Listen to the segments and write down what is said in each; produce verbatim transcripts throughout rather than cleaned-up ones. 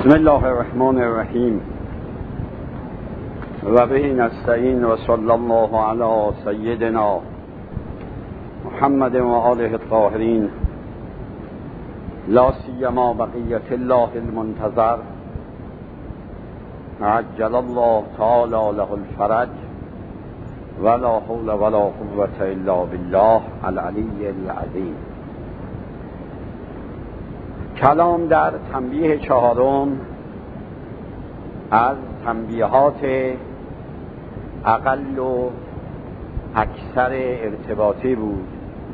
بسم الله الرحمن الرحیم و به نستعین و صلی الله علی سیدنا محمد و آله الطاهرین لا سیما بقیت الله المنتظر عجل الله تعالی له الفرج ولا حول ولا قوة الا بالله العلی العظیم. کلام در تنبیه چهارم از تنبیهات اقل و اکثر ارتباطی بود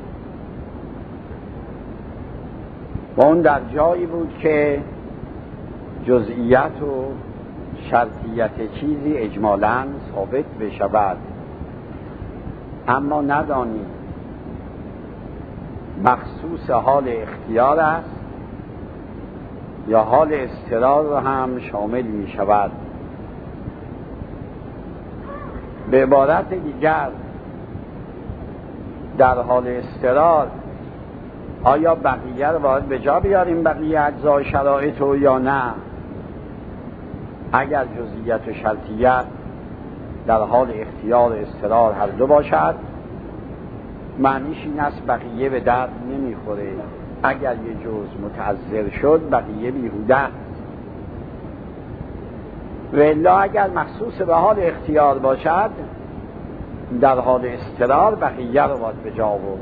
و اون در جایی بود که جزئیت و شرطیت چیزی اجمالاً ثابت بشود، اما ندانیم مخصوص حال اختیار است یا حال اضطرار را هم شامل می شود. به عبارت دیگر در حال اضطرار آیا بقیه رو باید به جا بیاریم، بقیه اجزای شرایط رو، یا نه؟ اگر جزئیت و شرطیت در حال اختیار و اضطرار هر دو باشد، معنیش این است بقیه به درد نمیخوره. اگر یه جزء متعذر شد بقیه بیهوده است. و الا اگر مخصوص به حال اختیار باشد، در حال اضطرار بقیه رو باید به جا آورد.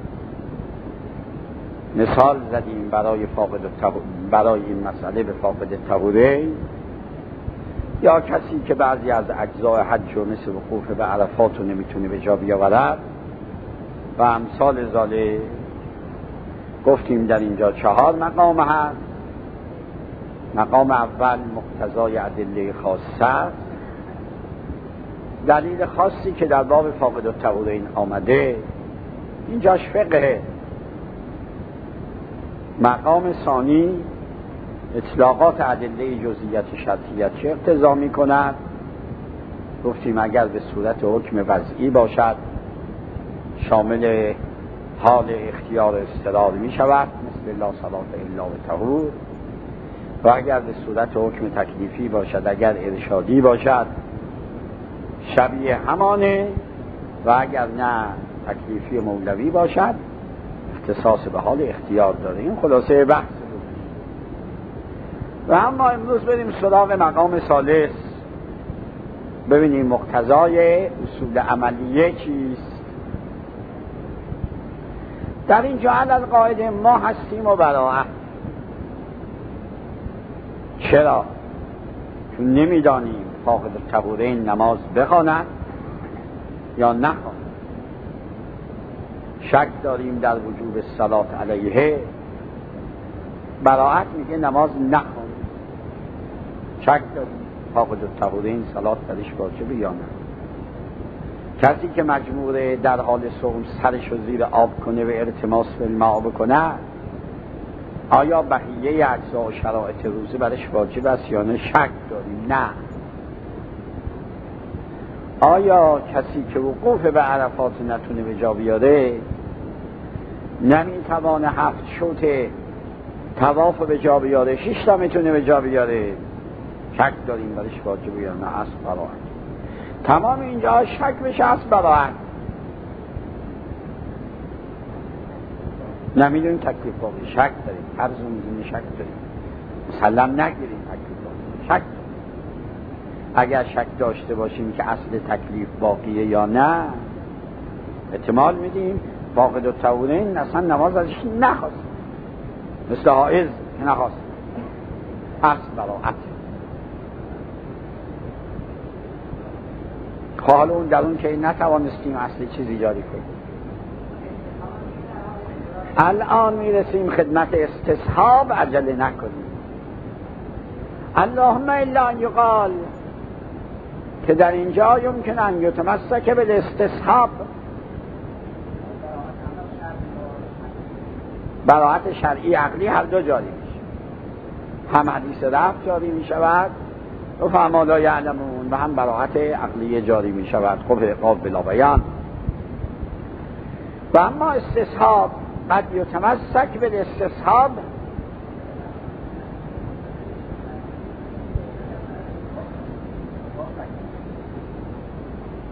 مثال زدیم برای فاقد التهور، برای این مسئله به فاقد التهورین، یا کسی که بعضی از اجزای حج و مثل وقوف به عرفات رو نمیتونه به جا بیاورد و امثال ذالک. گفتیم در اینجا چهار مقام هست. مقام اول مقتضای ادله خاصه است، دلیل خاصی که در باب فاقد التهورین آمده، اینجاش فقه. مقام ثانی اطلاقات ادله جزئیت شرطیت چه اقتضا می کند. گفتیم اگر به صورت حکم وضعی باشد شامل حال اختیار اضطرار می شود، مثل لا صلاة الا بطهور. و اگر به صورت حکم تکلیفی باشد، اگر ارشادی باشد شبیه همانه، و اگر نه تکلیفی مولوی باشد اختصاص به حال اختیار داره. این خلاصه بحث بود. و اما امروز بریم سراغ مقام ثالث، ببینیم مقتضای اصول عملیه چیست. در اینجا علل قاعده ما هستیم و براءت. چرا؟ چون نمیدانیم فاقد التهورین نماز بخواند یا نخواند. شک داریم در وجوب الصلاة علیه. براءت میگه نماز نخواند. شک داریم فاقد التهورین صلات درش واجب یا نه. کسی که مجبوره در حال صوم سرش رو زیر آب کنه و ارتماس به الماء بکنه، آیا بقیه اجزا و شرایط روزه برش واجب است یا نه؟ شک داریم نه. آیا کسی که وقوف به عرفات نتونه به جا بیاره، نمیتوانه هفت شوط طواف به جا بیاره، شش تا میتونه به جا بیاره؟ شک داریم برش واجب یا نه. اصل براءت. تمام اینجا شک بشه اصل براءت. نمیدونیم تکلیف باقی، شک داریم. هر زمزمی شک داریم. مسلم نگیریم تکلیف باقی، شک داریم. اگر شک داشته باشیم که اصل تکلیف باقیه یا نه، احتمال میدیم فاقد التهورین اصلا نماز ازش نخواست، مثل حائض که نخواست. اصل براءت. حالا اون در اون که نتوانستیم اصل چیزی جاری کنیم. الان میرسیم خدمت استصحاب، عجله نکنیم. اللهم الا ان یقال، که در اینجا یمکن ان یتمسک بالاستصحاب. براءت شرعی عقلی هر دو جاری میشه. هم حدیث رفع جاری میشود و فما لا یعلمون، و هم براءت عقلی جاری می شود. خب عقاب بلا بیان. و اما استصحاب قد یتمسک بالاستصحاب،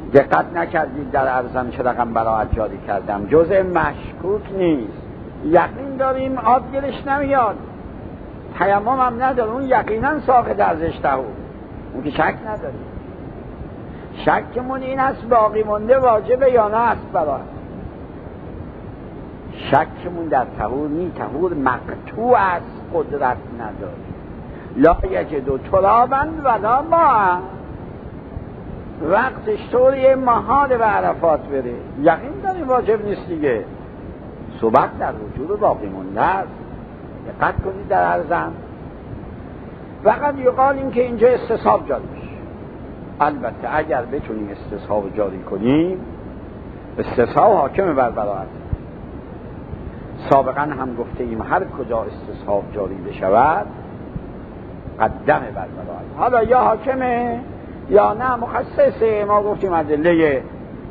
دقت نکردید در عرضم چه رقم براعت جاری کردم؟ جزء مشکوک نیست، یقین داریم آب گلش نمیاد، تیمم هم نداره، اون یقینا ساقط ارزش تهور، اون که شک نداریم. شکمون این است باقی مونده واجبه یا نه است براعت. شکمون در طهور نی، طهور مقطوع است، قدرت نداره. لا یجدو ترابا ولا ماء، وقتش طوری ماهانه به عرفات بره، یقین داریم واجب نیست دیگه، صحبت در وجود باقی مونده است. دقت کنید در عرضم. فقط یقال این که اینجا استصحاب جاری میشه. البته اگر بتونیم استصحاب جاری کنیم، استصحاب حاکم بر براعت. سابقا هم گفته ایم هر کجا استصحاب جاری بشود قدم بر براعت. حالا یا حاکمه یا نه مخصصه. ما گفتیم ادله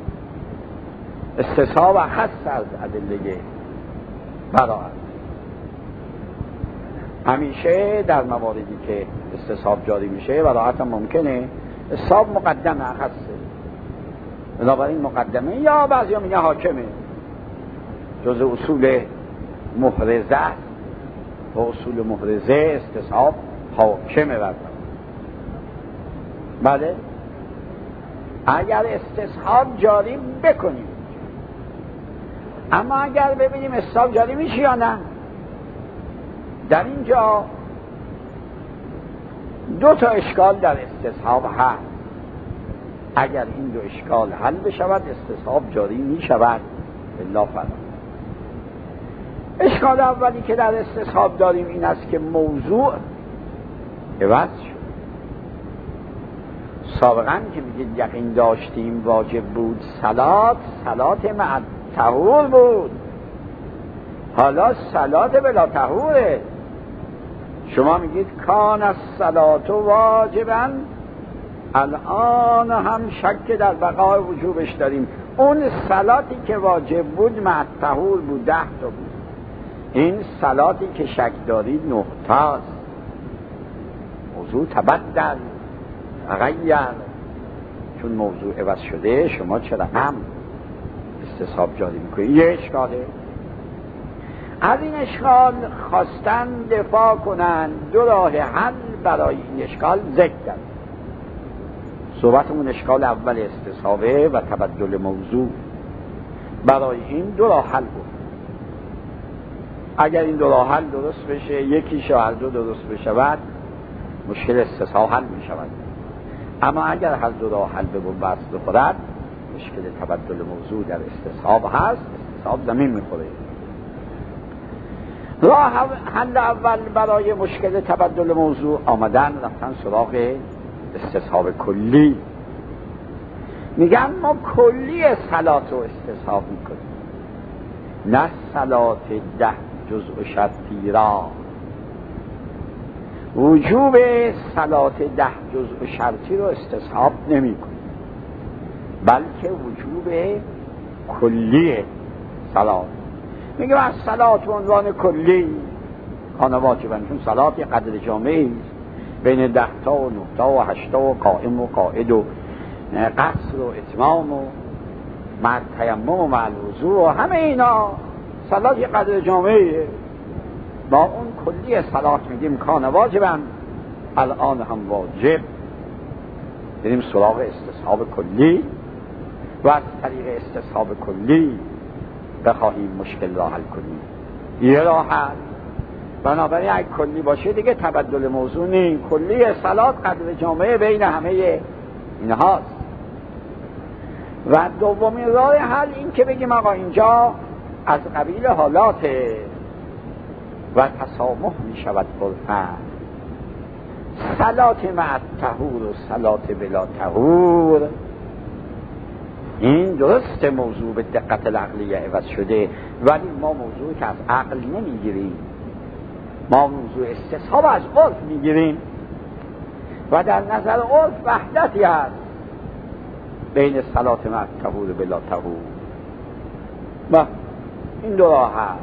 استصحاب خاص از ادله براعت. همیشه در مواردی که استصحاب جاری میشه براعت هم ممکنه، استصحاب مقدمه خاصه، بنابراین مقدمه یا بعضی هم میگه حاکمه، جز اصول محرزه و اصول محرزه استصحاب حاکمه بر. بله اگر استصحاب جاری بکنیم، اما اگر ببینیم استصحاب جاری میشه یا نه، در اینجا دو تا اشکال در استصحاب هست. اگر این دو اشکال حل بشود استصحاب جاری میشود بالله فلا. اشکال اولی که در استصحاب داریم این است که موضوع عوض شد. سابقا که میگید یقین داشتیم واجب بود صلات، صلات مع طهور بود، حالا صلات بلا طهوره. شما میگید کان الصلات واجبا، الان هم شک در بقای وجوبش داریم. اون صلاتی که واجب بود مع طهور بود، ده تا بود. این صلاتی که شک دارید نه تاست. موضوع تبدل غیر، چون موضوع عوض شده شما چرا هم استصحاب جاری میکنید؟ یه اشکاله. از این اشکال خواستن دفاع کنن، دو راه حل برای این اشکال ذکر کرد. صحبتمون اشکال اول استصحابه و تبدل موضوع. برای این دو راه حل بود. اگر این دو راه حل درست بشه، یکیش هر دو درست بشود، مشکل استصحاب حل می شود. اما اگر هر دو راه حل به بنبست بخورد، مشکل تبدل موضوع در استصحاب هست، استصحاب زمین می خوره. راه حل اول برای مشکل تبدل موضوع آمدن رفتن سراغ استصحاب کلی. میگن ما کلی صلات رو استصحاب میکنیم، نه صلات ده جزء شرطی را. وجوب صلات ده جزء شرطی رو استصحاب نمی کنیم، بلکه وجوب کلی صلات. میگه از صلات و عنوان کلی کان واجبا، چون صلات یه قدر جامعی است بین ده تا و نه تا و هشت تا و قائم و قاعد و قصر و اتمام و مع تیمم و مع الوضوء و همه اینا صلات یه قدر جامعیه. با اون کلی صلات میگیم کان واجبا، الان هم واجب. بریم سراغ استصحاب کلی و از طریق استصحاب کلی بخواهیم مشکل را حل کنیم. یه راه حل. بنابراین اگه کلی باشه دیگه تبدل موضوع نیم، کلی صلات قدر جامعه بین همه اینهاست. و دومین راه حل این که بگیم آقا اینجا از قبیل حالاته و تسامح می شود عرفاً. صلات مع طهور و صلات بلا طهور، این درست موضوع به دقت العقلیه عوض شده، ولی ما موضوع که از عقل نمیگیریم، ما موضوع استصحاب از عرف میگیریم و در نظر عرف وحدتی هست بین صلات مع طهور و بلا طهور. و این دو راه هست.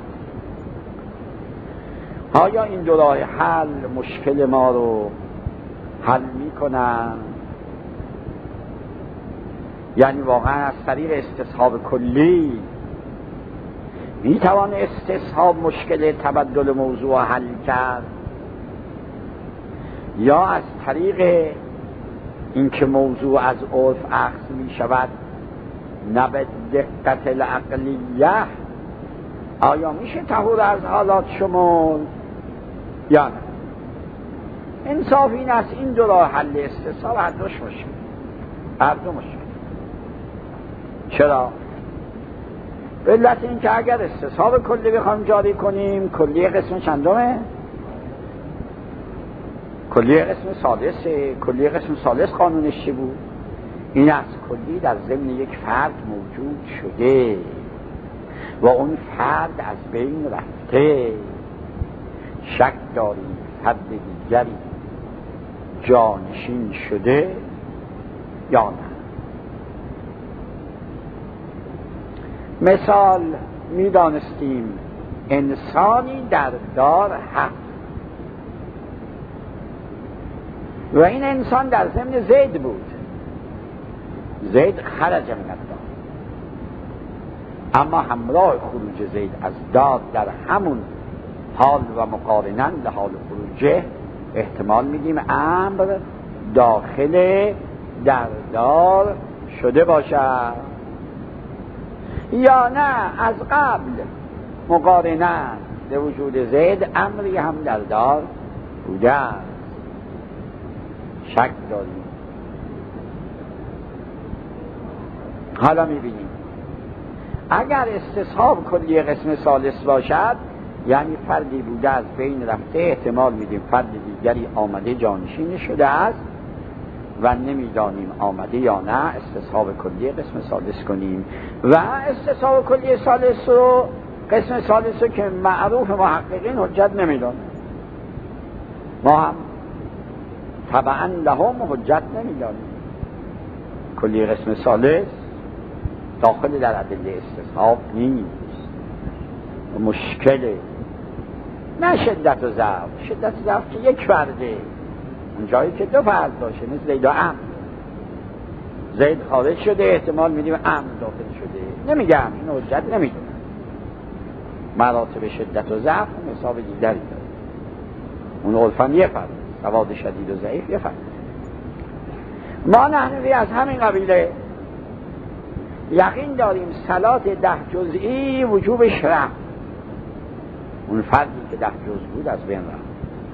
آیا این دو راه حل مشکل ما رو حل میکنن؟ یعنی واقعا از طریق استصحاب کلی میتوان استصحاب مشکل تبدل موضوع حل کرد، یا از طریق اینکه موضوع از عرف اخذ می شود نه به دقت العقلیه، آیا میشه تهور از حالات شمول یا نه؟ انصاف این است این دو راه حل استصحاب هر دوش مشکل، هر دو مشکل. چرا؟ به علت این که اگر استصحاب کلی بخوایم جاری کنیم، کلی قسم چندمه؟ کلی قسم سادسه. کلی قسم سادس قانونش چی بود؟ این از کلی در ضمن یک فرد موجود شده و اون فرد از بین رفته، شک داریم فرد دیگری جانشین شده یا نه. مثال میدانستیم انسانی در دار هست و این انسان در ضمن زید بود. زید خرج من الدار، اما همراه خروج زید از دار در همون حال و مقارناً لحال خروجه احتمال میدیم امر داخل در دار شده باشد، یا نه از قبل مقارناً به وجود زید امری هم در دار بوده است. شک داریم. حالا میبینیم اگر استصحاب کلی قسم ثالث باشد، یعنی فردی بوده از بین رفته، احتمال میدیم فرد دیگری آمده جانشین شده است و نمیدانیم آمده یا نه، استصحاب کلی قسم ثالث کنیم. و استصحاب کلی ثالث رو قسم ثالث رو که معروف محققین حجت نمیدانیم، ما هم طبعا لهم حجت نمیدانیم. کلی قسم ثالث داخل در ادله استصحاب نیست و مشکله. نه شدت و ضعف، شدت و ضعف که یک فرده، اون جایی که دو فرد باشه مثل زید و عمرو، زید خارج شده احتمال میدیم عمرو داخل شده، نمیگم این حجت نمیدونم. مراتب شدت و ضعف حساب دیگری داره، اون عرفاً یه فرد، سواد شدید و ضعیف یه فرد. ما نحنوی از همین قبیله یقین داریم صلات ده جزئی وجوبش رفت، اون فردی که ده جز بود از بین رفت.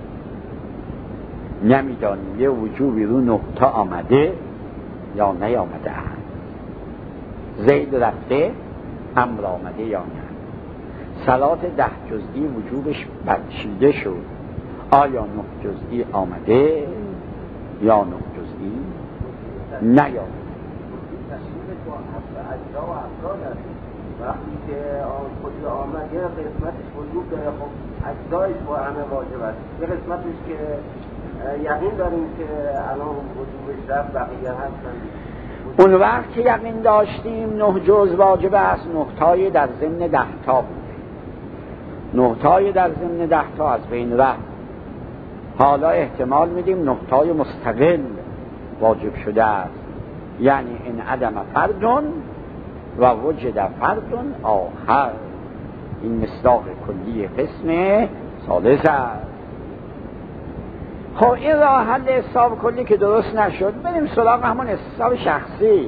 نمیدانیم یه وجوبی رو نقطه آمده یا نیامده است. زید رفته امر آمده یا نه. صلات ده جزئی وجوبش برچیده شد، آیا نه جزئی آمده یا نه جزئی نیامده. وقتی که کلی آمد یه قسمتش وجود داره، خب اجزایش با همه واجب است. یه قسمتش که یقین داریم که الان وجودش رفت، بقیه هستن. اون وقت که یقین داشتیم نه جز واجب است، نهتای در ضمن ده تا بود، نهتای در ضمن ده تا از بین رفت. حالا احتمال میدیم نهتای مستقل واجب شده است، یعنی این عدم فردون و وجد فردون آخر. این مصداق کلی قسم ثالث است. خب این راه حل حساب کلی که درست نشد، بریم سراغ همون حساب شخصی.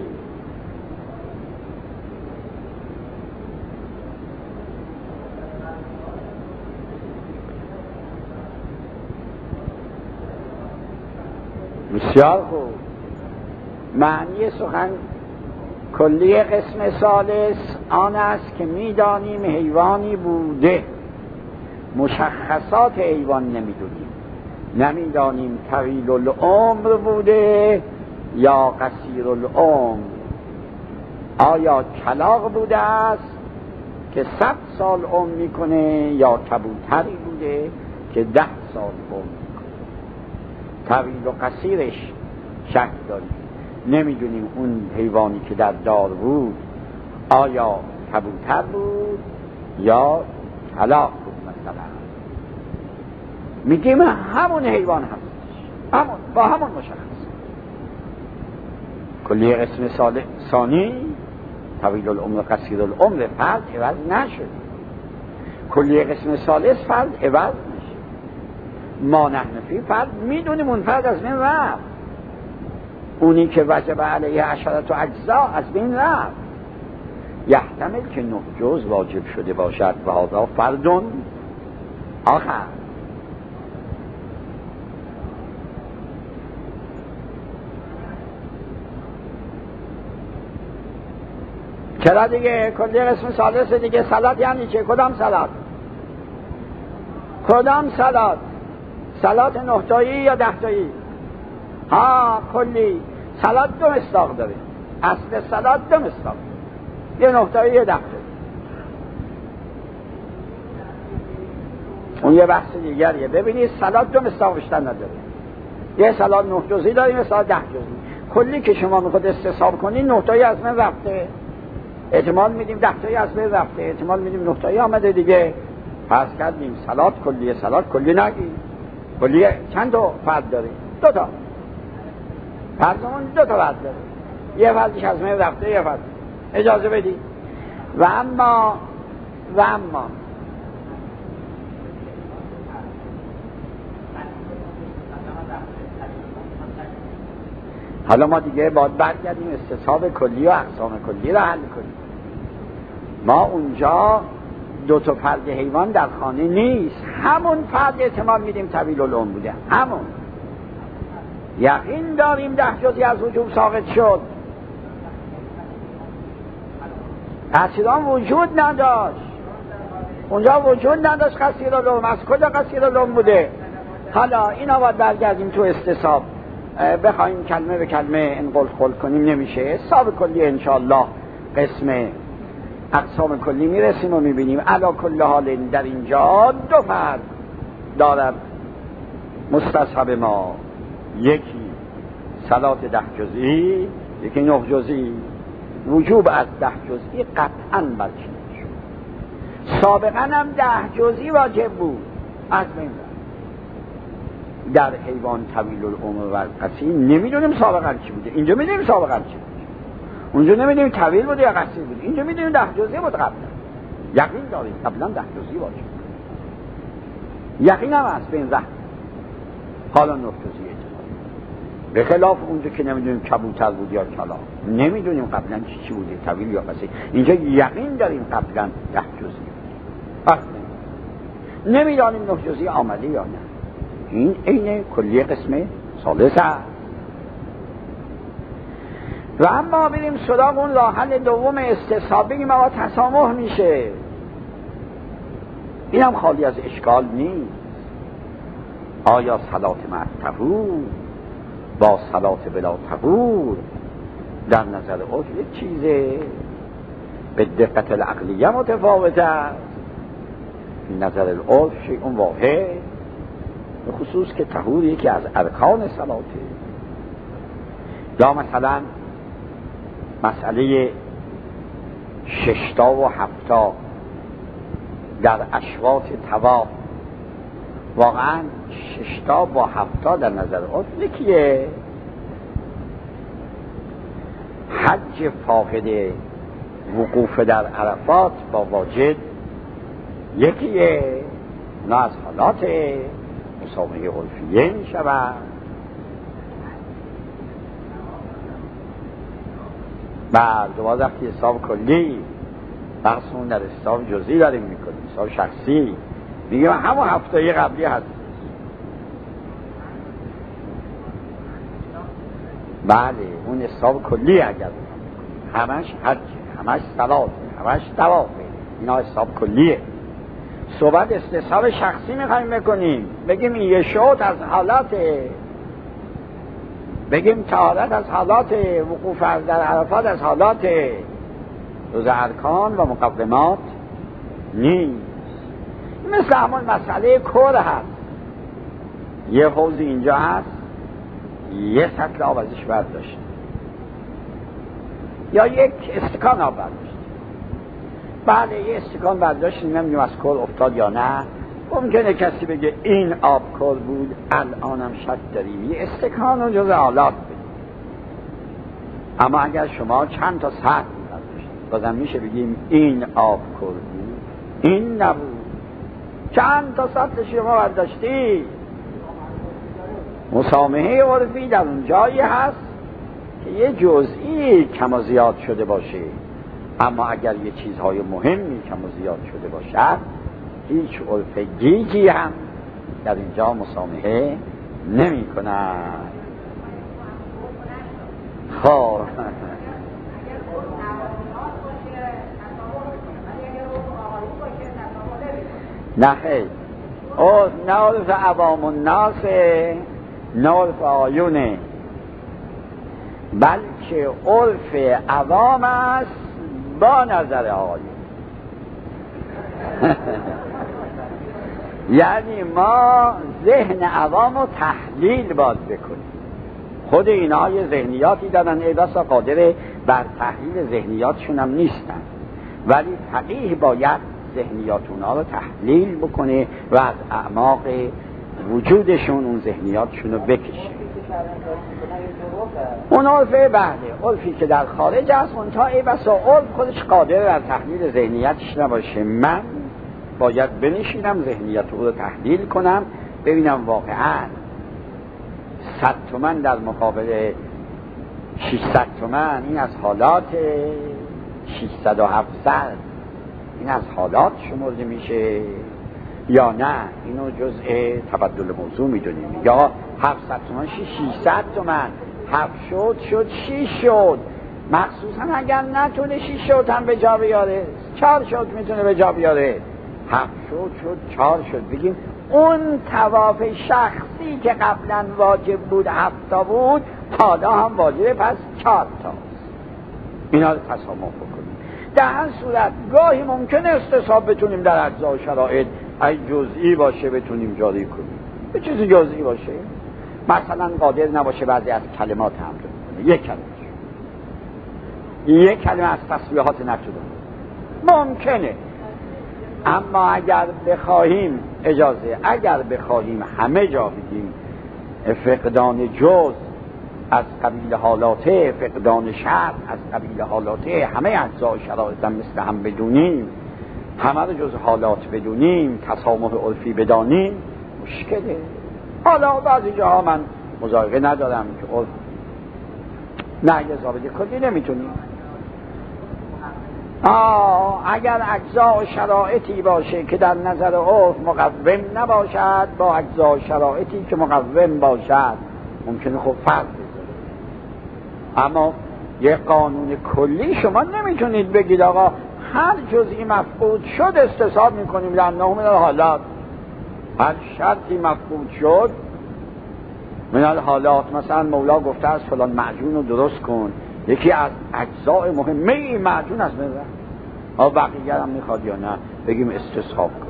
بسیار خوب. معنی سخن کلی قسم ثالث آن است که میدانیم حیوانی بوده، مشخصات حیوان نمیدونیم، نمیدانیم طویل العمر بوده یا قصیر العمر، آیا کلاغ بوده است که صد سال عمر میکنه یا کبوتری بوده که ده سال عمر میکنه. طویل و قصیرش شک داریم، نمیدونیم اون حیوانی که در دار بود آیا کبوتر بود یا کلاغ بود. مثلا میگیم همون حیوان هستش، همون با همون مشخص. کلیه قسم ثانی طویل العمر قصیر العمر فرد عوض نشد. کلیه قسم ثالث فرد عوض نشد. ما نحن فی فرد میدونیم اون فرد از بین رفت. اونی که وجب علیه عشرت و اجزا از بین رفت. یحتمل که نه جز واجب شده باشد و هذا فردون آخر. چرا دیگه؟ کلیه قسم ثالث دیگه. صلات یعنی چه؟ کدام صلات؟ کدام صلات؟ صلات نه تایی یا ده تایی؟ ها کلی. صلات دو مصداق داره. اصل صلات دو مصداق، یه نه تایی یه ده تایی. اون یه بحث دیگریه. ببینید صلات دو مصداق بیشتر نداره. یه صلات نه جزئی داریم، یه صلات ده جزئی. کلی که شما میخواد استصحاب کنید نه تایی از من رفته، احتمال میدیم ده تایی از بین رفته، احتمال میدیم نه تایی آمده دیگه. پس کردیم صلات کلیه. صلات کلی نگی. کلیه چند تا فرد داره؟ دو تا. فرضمون دو تا فرد داره. یه فردش از بین رفته، یه فرد. اجازه بدید. و اما و اما حالا ما دیگه باید برگردیم استصحاب کلی و اقسام کلی را حل کنیم. ما اونجا دو تا فرد حیوان در خانه نیست. همون فرد احتمال میدیم طویل العمر بوده. همون یقین داریم ده جزئی از وجوب ساقط شد. اصلا وجود نداشت. اونجا وجود نداشت قصیر العمر. از کجا قصیر العمر بوده؟ حالا اینا باید برگردیم تو استصحاب. بخوایم کلمه به کلمه انقل خل کنیم نمیشه. حساب کلی انشاءالله قسم اقسام کلی میرسیم و میبینیم. علا کل حال در اینجا دو فرد دارد مستصحب ما، یکی صلات ده جزئی، یکی نه جزئی. وجوب از ده جزئی قطعا برچیده شد. سابقا هم ده جزئی واجب بود از بین رفت. در حیوان طویل العمر و قصیر نمیدونیم سابقا چی بوده. اینجا میدونیم سابقا چی بوده. اونجا نمیدونیم طویل بوده یا قصیر بوده. اینجا میدونیم ده جزئی بود قبلا. یقین داریم قبلا ده جزئی واجب. یقین هم هست بین رفت. حالا نه جزئی به خلاف اونجا که نمیدونیم کبوتر بود یا کلاغ. نمیدونیم قبلا چی چی بوده طویل یا قصیر. اینجا یقین داریم قبلا ده جزئی بوده. نمیدانیم نه جزئی آمده یا نه. این عین کلیه قسم ثالث است. و اما بریم سراغ اون راه حل دوم استصحاب، بگیم آقا تسامح میشه. اینم خالی از اشکال نیست. آیا صلات مع طهور با صلات بلا طهور در نظر عرف یک چیزه به دقت العقلیه متفاوت است. نظر العرف شیء واحد، به خصوص که طهور یکی از ارکان صلاته. یا مثلا مسئله ششتا و هفتا در اشواط طواف، واقعا ششتا با هفتا در نظر عرف یکیه. حج فاقد وقوف در عرفات با واجب یکیه. نه از حالات مسابقه عرفیه می شود. بعد دوباره وقتی حساب کلی بحثمون در حساب جزئی داریم میکنیم، حساب شخصی میگیم همون هفتایی قبلی هست. بله اون حساب کلی اگر همش حج، همش صلات، همش طواف، اینا حساب کلیه. صحبت استصحاب شخصی میخوایم بکنیم، بگیم این یه شوط از حالات، بگیم طهارت از حالات، وقوف در عرفات از حالات، جز ارکان و مقدمات نیست. مثل همون مسئله کور هست، یه حوض اینجا هست، یه سطل آب ازش برداشت یا یک استکان آب برداشت. بله یه استکان برداشت، نمیدونم از کور افتاد یا نه. ممکنه کسی بگه این آب کور بود، الانم شک داریم یه استکان رو جز آلات بدیم. اما اگر شما چند تا سطح برداشتید، بازم میشه بگیم این آب کردی، این نبود. چند تا سطح شما برداشتی. مسامحه عرفی در اون جایی هست که یه جزئی کم و زیاد شده باشه، اما اگر یه چیزهای مهمی کم و زیاد شده باشد، هیچ عرف گیجی هم در اینجا مسامحه نمی کند. خب نه خیلی او نه عرف عوام الناس، نه عرف آیونه، بلکه عرف عوام است با نظر آیون. یعنی ما ذهن عوام رو تحلیل باید بکنیم. خود اینا یه ذهنیاتی دارن، ای بسا قادر بر تحلیل ذهنیاتشون هم نیستن، ولی فقیه باید ذهنیات اونا رو تحلیل بکنه و از اعماق وجودشون اون ذهنیاتشون رو بکشه. اون عرف بله، عرفی که در خارج است، منتها ای بسا عرف خودش قادر بر تحلیل ذهنیتش نباشه. من باید بنشینم ذهنیت رو تحلیل کنم، ببینم واقعا صد تومن در مقابل ششصد تومن این از حالات ششصد و هفتصد این از حالات شمرده میشه یا نه اینو جزء تبدل موضوع میدونیم، یا هفتصد تومن ششصد تومن، هفت شد شد شش شد، مخصوصا اگر نتونه شش شد هم به جا بیاره، چهار شد میتونه به جا بیاره، هفت شد شد چهار شد، بگیم اون طواف شخصی که قبلا واجب بود هفت تا بود، حالا هم واجب پس چهار تاست. اینا رو تسامح بکنیم. در هر صورت گاهی ممکنه استصحاب بتونیم در اجزا و شرایط ای جزئی باشه بتونیم جاری کنیم، به چیزی جزئی باشه، مثلا قادر نباشه بعضی از کلمات هم کنه، یک کلمه یک کلمه از تسبیحات نتونه، ممکنه. اما اگر بخواهیم اجازه اگر بخواهیم همه جا بگیم فقدان جز از قبیل حالاته، فقدان شرط از قبیل حالاته، همه اجزا و شرایط هم مثل هم بدونیم، همه رو جز حالات بدونیم، تسامح عرفی بدانیم، مشکله. حالا بعضی جاها من مضایقه ندارم که عرف نه یه ضابطه کلی نمیتونیم. آه اگر اجزا و شرایطی باشه که در نظر عرف مقوم نباشد با اجزا و شرایطی که مقوم باشد، ممکنه خب فرق بذاره. اما یه قانون کلی شما نمیتونید بگید آقا هر جزئی مفقود شد استصحاب میکنیم در نهم حالات، هر شرطی مفقود شد من الحالات، مثلا مولا گفته از فلان معجون رو درست کن، یکی از اجزاء مهمه این معجون است، بزن ها بقیه هم میخواد یا نه، بگیم استصحاب کن.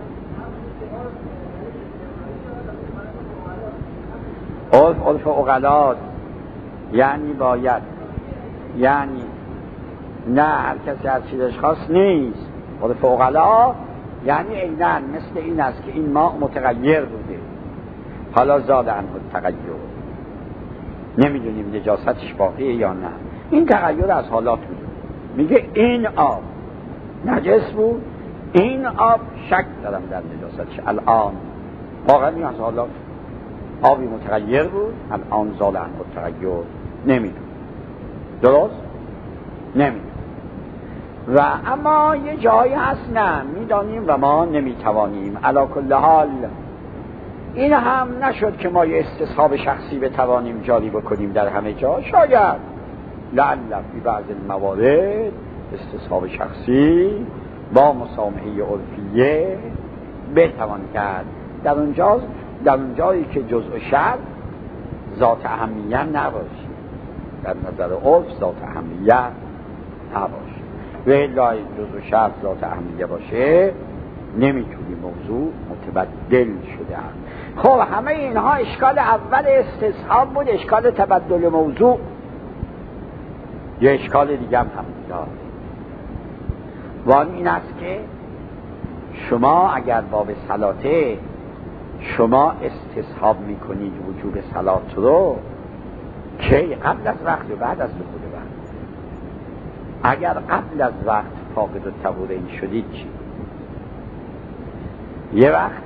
عرف عرف عقلات یعنی باید، یعنی نه هر کسی هر چیزش خاص نیست. عرف عقلا یعنی اینن مثل این است که این ماء متغیر بوده، حالا زاد عنه تغییر، نمیدونیم نجاستش باقیه یا نه، این تغییر از حالات میده. میگه این آب نجس بود، این آب شک دارم در نجاستش، الان واقعا این از حالات، آبی متغیر بود الان زاد عنه تغییر، نمیدونیم درست نمیدونیم. و اما یه جایی هست نه میدانیم و ما نمیتوانیم. علی کل حال این هم نشد که ما یه استصحاب شخصی بتوانیم جاری بکنیم در همه جا، شاید لعل فی بعض الموارد استصحاب شخصی با مسامحه عرفیه بتوان کرد، در اونجا در اونجایی که جزء شرط ذات اهمیت نباشه، در نظر عرف ذات اهمیت نباشه، و الا جزء شرط ذات اهمیت باشه نمیتونی موضوع متبدل شده هم. خب همه اینها اشکال اول استصحاب بود، اشکال تبدل موضوع. یه اشکال دیگه هم هم داره، وان این است که شما اگر باب صلاته شما استصحاب میکنید وجوب صلات رو که قبل از وقت و بعد از دخول وقت، اگر قبل از وقت فاقد الطهورین شدید چی؟ یه وقت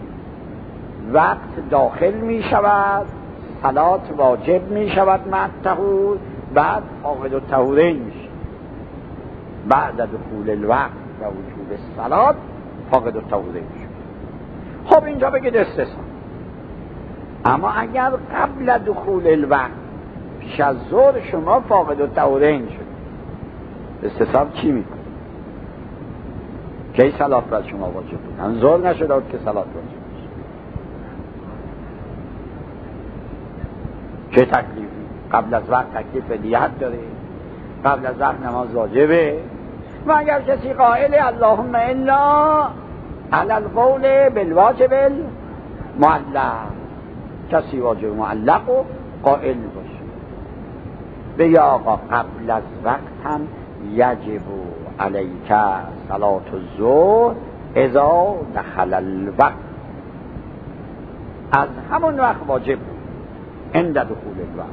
وقت داخل می شود، صلات واجب می شود مع الطهور، بعد فاقد الطهورین میشه. بعد دخول الوقت و وجوب صلات فاقد الطهورین میشه. خب اینجا بگید استثناء. اما اگر قبل دخول الوقت پیش از ظهر شما فاقد الطهورین شد، استثناء چی میکنه؟ کی صلات بر شما واجب بود؟ هم ظهر نشده بود که صلات واجب بود. چه تکلیفی؟ قبل از وقت تکلیف دیت داره، قبل از وقت نماز واجبه. و اگر کسی قائل اللهم الا علی القول بالواجب المعلق، کسی واجب معلق و قائل باشه بگه آقا قبل از وقت هم یجب علیک صلاة الظهر اذا دخل الوقت، از همون وقت واجب عند دخول الوقت.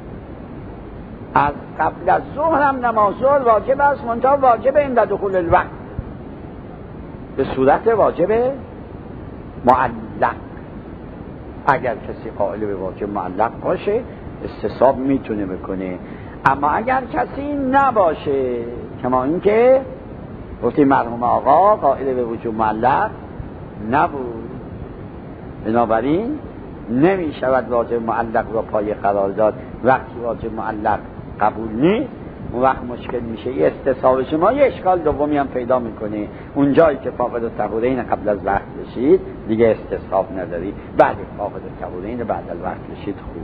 از قبل از ظهر هم نماز ظهر واجب است، منتها واجب عند دخول الوقت به صورت واجب معلق. اگر کسی قائل به واجب معلق باشه استصحاب میتونه بکنه. اما اگر کسی نباشه، کما این که گفتیم مرحوم آقا قائل به وجوب معلق نبود، بنابراین نمی شود واجب معلق را پای قرار داد. وقتی واجب معلق قبول نیست اون وقت مشکل میشه. یه استصحاب شما یه اشکال دومی هم پیدا میکنه، اون جایی که فاقد الطهورین قبل از وقت بشید دیگه استصحاب نداری، بعد فاقد الطهورین بعد از وقت بشید خوب.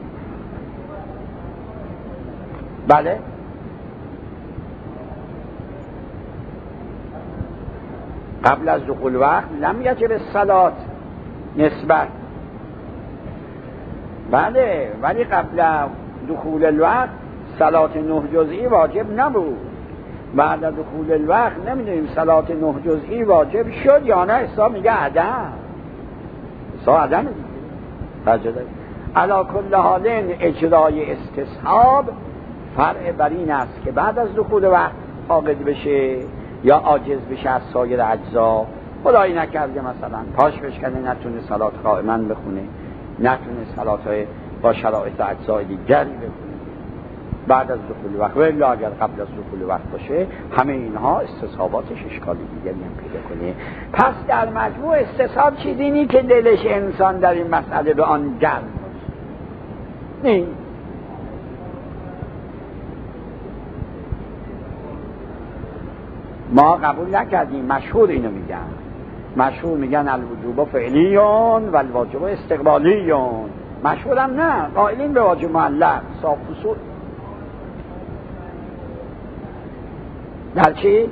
بله قبل از دخول وقت لم یجب الصلاة نسبت، بله، ولی قبل دخول الوقت صلات نه جزئی واجب نبود. بعد از دخول الوقت نمیدونیم صلات نه جزئی واجب شد یا نه. حساب میگه عدم، حساب عدم دیگه. علا کل حال اجرای استصحاب فرع بر این است که بعد از دخول وقت فاقد بشه یا عاجز بشه از سایر اجزا. خدایی نکرده مثلا پاش بشکنه نتونه صلات قائما بخونه، نتونه صلات با شرایط اجزای دیگری بخونه بعد از دخول وقت. ولی اگر قبل از دخول وقت باشه همه اینها استصحاباتش اشکالی دیگری هم پیدا کنه. پس در مجموع استصحاب چیزی که دلش انسان در این مسئله به آن گرم باشه. نه ما قبول نکردیم، مشهور اینو میگن، مشهور میگن الوجوب فعلیون و الواجب استقبالیون. مشهورم نه، قائلین به واجب معلق صاف اصول. در چی؟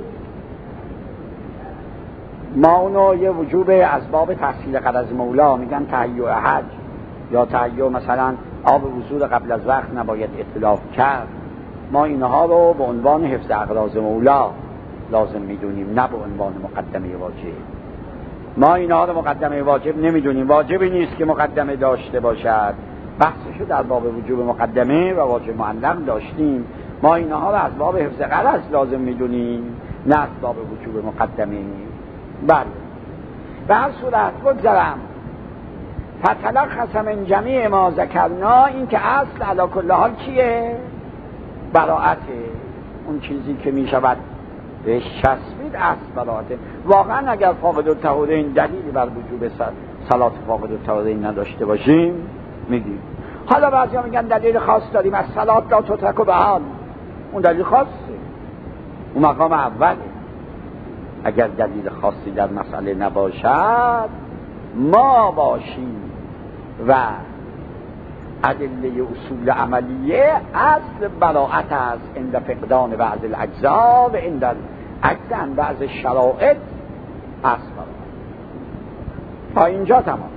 ما اونو یه وجوب اسباب تحصیل غرض مولا میگن تهیع حج یا تهیع مثلا آب وضو قبل از وقت نباید اطلاف کرد. ما اینها رو به عنوان حفظ اغراض مولا لازم میدونیم، نه به عنوان مقدمه واجب. ما اینها رو مقدمه واجب نمیدونیم، واجبی نیست که مقدمه داشته باشد. بحثشو در باب وجوب مقدمه و واجب معلق داشتیم. ما اینها رو از باب حفظ غرض لازم میدونیم، نه از باب وجوب مقدمه. بله به هر صورت بگذارم فتلخص من جمیع ما ذکرنا، این که اصل علی کل حال چیه؟ براءته. اون چیزی که میشود بهش چسبید اصل براءته. واقعا اگر فاقد الطهورین دلیلی بر وجوب صلات فاقد الطهورین نداشته باشیم میگیم. حالا بعضیا میگن دلیل خاص داریم، از صلات لا تترک به حال. اون دلیل خاصه، اون مقام اوله. اگر دلیل خاصی در مسئله نباشد ما باشیم و ادله اصول عملیه اصل براءت است عند فقدان بعض الاجزا و عند عجز عن بعض الشرائط اصل براءت. تا اینجا تمام.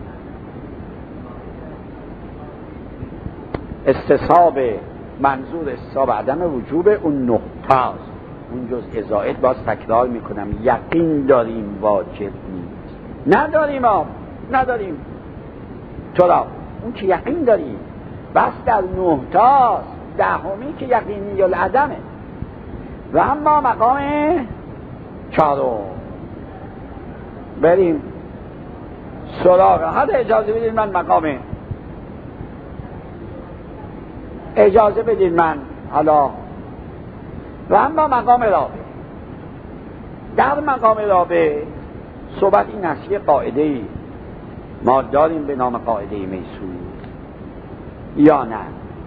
استصحاب منظور استصحاب عدم وجوب اون نقطه است. اون جزء زائد باز تکرار میکنم، یقین داریم واجب نیست. نداریم آب نداریم چرا؟ اون که یقین داریم بس در نه تاست، دهمی که یقینی العدمه. و اما مقام چهارم، بریم سراغ. حالا اجازه بدید من مقام اجازه بدید من حالا و اما مقام رابع. در مقام رابع صحبت این است که قاعده ما داریم به نام قاعده میسور یا نه.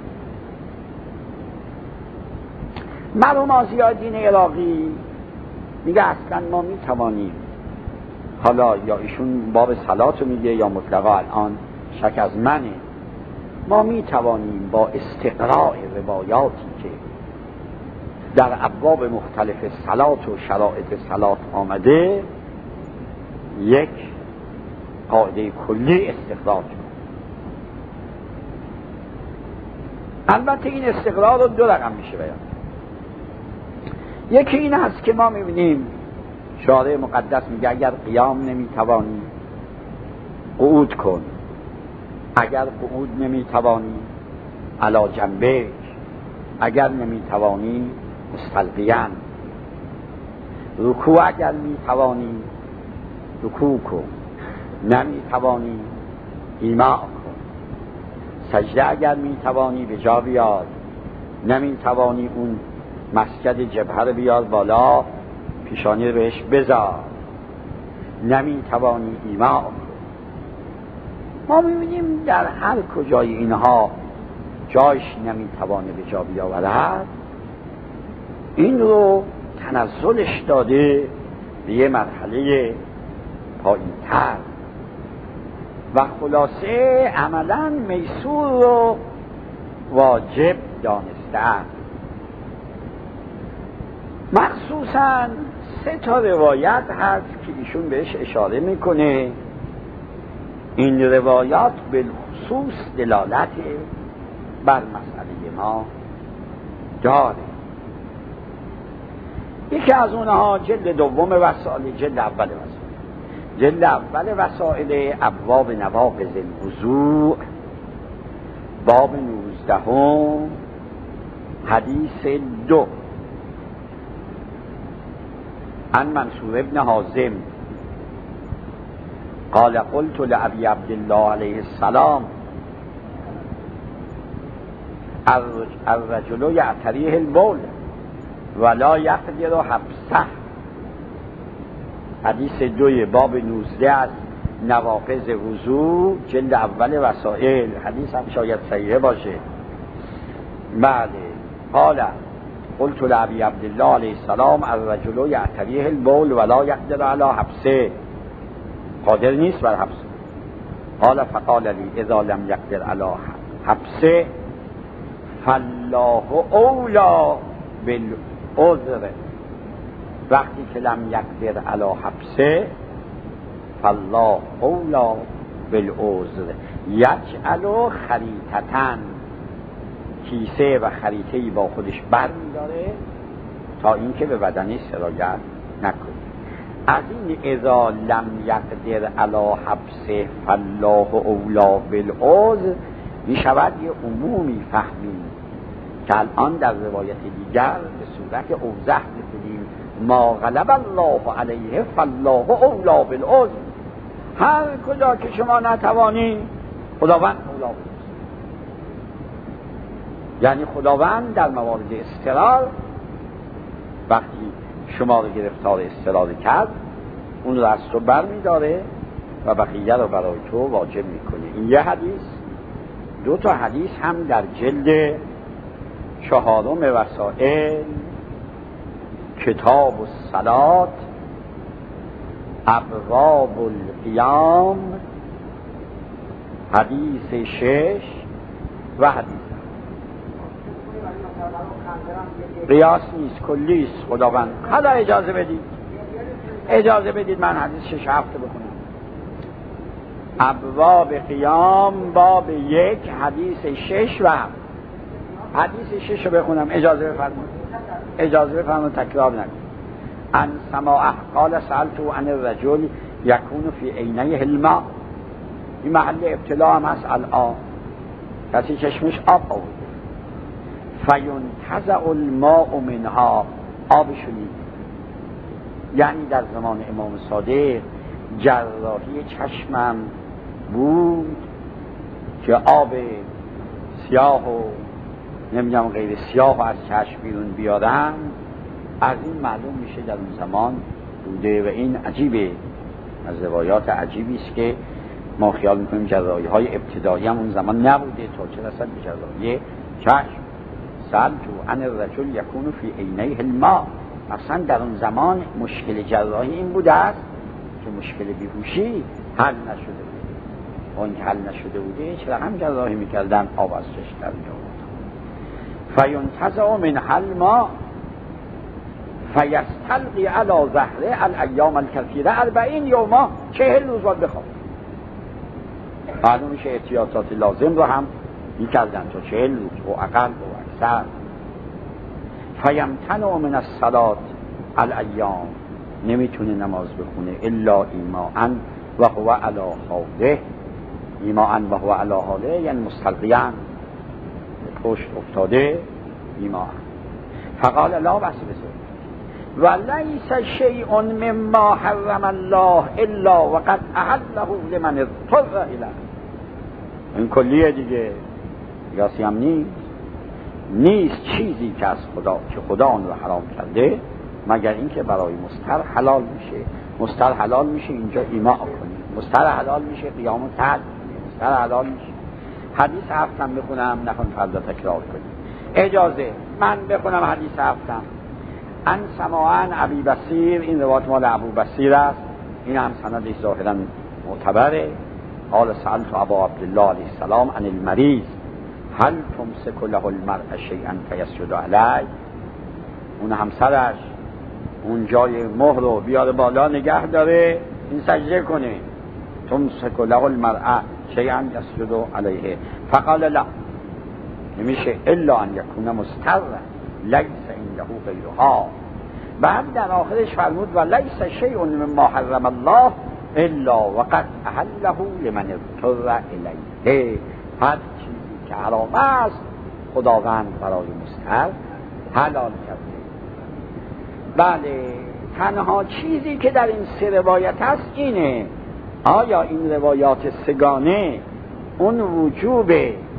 مرحوم آسیاءالدین عراقی میگه اصلا ما میتوانیم، حالا یا ایشون باب صلات رو میگه یا مطلقا الان شک از منه، ما میتوانیم با استقراء روایاتی که در ابواب مختلف صلات و شرایط صلات آمده یک قاعده کلی استخراج کنیم. البته این استقرار رو دو رقم میشه بیان. یکی این هست که ما میبینیم شارع مقدس میگه اگر قیام نمیتوانی قعود کن، اگر قعود نمیتوانی علا جنبه، اگر نمیتوانی مستلقیاً، رکوع اگر میتوانی رکوع کن، نمیتوانی ایماء کن، سجده اگر میتوانی به جا بیار، نمیتوانی اون مسجد جبهه رو بیار بالا، پیشانی رو بهش بذار، نمیتوانی ایماء کن. ما میبینیم در هر کجای اینها جایش نمیتوانه به جا بیاورد، این رو تنزلش داده به یه مرحله پایین‌تر و خلاصه عملاً میسور رو واجب دانستن. مخصوصاً سه تا روایت هست که ایشون بهش اشاره میکنه. این روایات بالخصوص دلالت بر مسئله ما داره. یکی از اونها جلد دوم وسائل، جلد اول وسائل جلد اول وسائل ابواب نواقض الوضوء، باب نوزدهم، حدیث دو، عن منصور ابن حازم قال قلت لأبي عبد الله علیه السلام الرجل یعتریه البول ولا یقدر حبسه. حدیث دوی باب نوزده از نواقض وضو، جلد اول وسائل. حدیث هم شاید صحیحه باشه. بله. قال قلت لأبي عبد الله علیه السلام الرجل یعتریه البول ولا یقدر علی حبسه، قادر نیست بر حبسه. قال فقال لی اذا لم یقدر علی حبسه فالله اولا بالعذر. وقتی که لم یقدر علی حبسه فالله اولا بالعذر. یجعل خریطتن، کیسه و خریطه‌ای با خودش بر می‌داره تا اینکه به بدنش سرایت نکنه. از این اذا لم یقدر علی حبسه فالله اولا بالعذر می شود یه عمومی فهمیم که الان در روایت دیگر به صورت اوضح بکنیم ما غلب الله علیه فالله اولا بالعذر. هر کجا که شما نتوانی خداوند اولا بالعذر، یعنی خداوند در موارد اضطرار وقتی شما رو گرفتار اضطرار کرد اون رو از تو بر می داره و بقیه رو برای تو واجب میکنه. این یه حدیث. دو تا حدیث هم در جلد چهارم وسائل، کتاب الصلات، ابواب القیام، حدیث شش و حدیث قیاس نیست، کلیست. خداوند حالا اجازه بدید اجازه بدید من حدیث شش هفته بکنم. ابواب قیام باب یک، حدیث شش و هفت. حدیث شش رو بخونم، اجازه بفرمایید اجازه بفرمایید تکرار نکنید. ان سماع قال سألت عن الرجل یکون فی عینیه الماء. این محل ابتلا هم هست. الان کسی چشمش آب آورده، فینتزع الماء منها آبشونی. یعنی در زمان امام صادق جراحی چشمم بود که آب سیاه و نمیدونم غیر سیاه و از چشم بیرون بیارن، از این معلوم میشه در اون زمان بوده و این عجیبه، از روایات عجیبی است که ما خیال میکنیم جراحی های ابتدایی هم اون زمان نبوده تا چه رسد به جراحی چشم. سألتو عن الرجل یکون فی عینیه الماء، اصلا در اون زمان مشکل جراحی این بوده است که مشکل بیهوشی حل نشده بوده، و اینکه حل نشده بوده چرا هم جراحی میکردن آب از چشم در میآورد. فینتزع من حل ما فیستلقی علی ظهره الایام الکثیره اربعین یوما، چهل روز باید بخواب. معلوم میشه احتیاطات لازم رو هم میکردن تا چهل روز و اقل و اکثر. فیمتنع من الصلاة الایام، نمیتونه نماز بخونه الا ایماء و هو علی حاله. ایماء و هو علی حاله یعنی مستلقیان، پشت افتاده ایماء. فقال لا بس بسه ولیس شیء مما حرم الله الا وقد احله لمن اضطر الیه. این کلیه دیگه یاسی هم نیست، نیست چیزی که از خدا که خدا آن رو حرام کرده مگر اینکه برای مستر حلال میشه. مستر حلال میشه اینجا ایماء کنید، مستر حلال میشه قیام و ترک، مستر حلال میشه. حدیث هفتم بخونم، نکن فردا تکرار کنید. اجازه من بخونم حدیث هفتم. ان سماعن ابی بصیر، این روایت مال ابو بصیر است، این هم سندش ظاهرا معتبره. قال سألت ابا عبدالله علیه السلام عن المریض هل تمسک له المرء شیئا فیسجد علیه. اون همسرش اون جای مهر رو بیاره بالا نگه داره، این سجده کنه. تمسک له المرء شیئا یسجد علیه. فقال لا، نمیشه الا ان یکون مستر لیس عنده غیرها. بعد در آخرش فرمود و لیس شیء مما حرم الله الا وقد احله لمن اضطر الیه. هر چیزی که حرام است خداوند برای مستر حلال کرده. بله، تنها چیزی که در این سه روایت هست اینه، آیا این روایات سگانه اون وجوب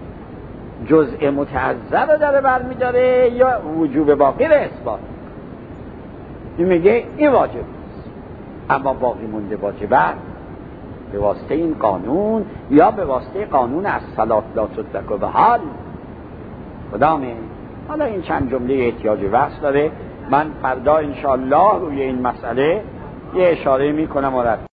جزء متعذر رو داره برمیداره یا وجوب باقی رو اثبات؟ این میگه این واجب است، اما باقی مونده واجبه به واسطه این قانون یا به واسطه قانون الصلاة لا تترک به حال کدامه؟ حالا این چند جمله احتیاج وصل داره. من فردا انشاءالله روی این مسئله یه اشاره میکنم و رد